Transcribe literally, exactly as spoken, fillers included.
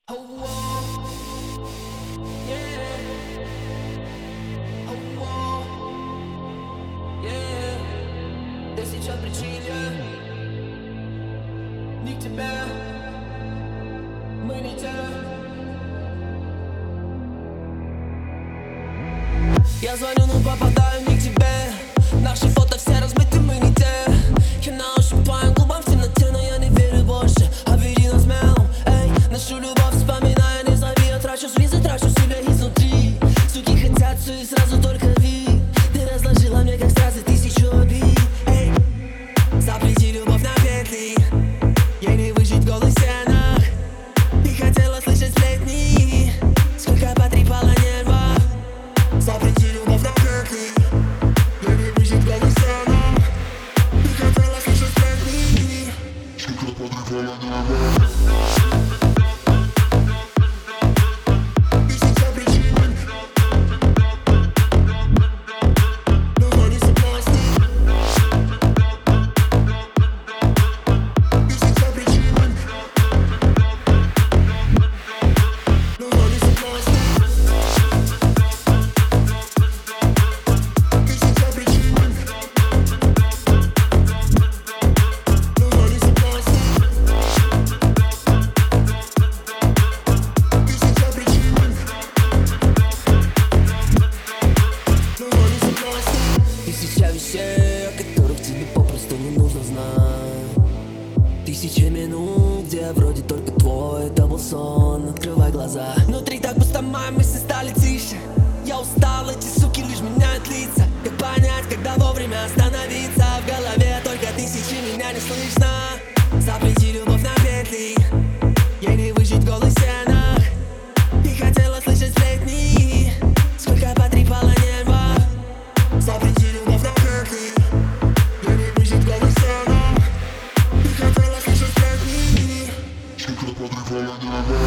Ты сейчас при чиле, не к тебе, мы не те. Я звоню, но попадаю не к тебе. Наши фото все размыты, мы не те. Я на ощупь твоим губам в темноте, но я не верю больше. Обведи нас мелом, эй, нашу любовь вспоминая, не зови. Я трачу слезы, трачу себя изнутри. Суки хотят все и сразу только вид. Ты разложила мне как стразы тысячу обид. Эй, заплети любовь на петли, ей не выжить в голых стенах. Ты хотела слышать сплетни, сколько потрепала нервов. Заплети любовь на петли, ей не выжить в голых стенах. Ты хотела слышать сплетни, сколько потрепала нервов. Тысяча вещей, о которых тебе попросту не нужно знать. Тысяча минут, где вроде только твой, это был сон. Открывай глаза. Внутри так пусто, мои мысли стали тише. Я устал, эти суки лишь меняют лица. Как понять, когда вовремя остановиться? В голове только тысячи, меня не слышно. Заплети любовь на петли, ей не выжить в голых стенах. Ты хотела слышать сплетни, сколько потрепала нервов. Заплети любовь на петли, ей не выжить в голых стенах. Ты хотела слышать сплетни, сколько потрепала нервов.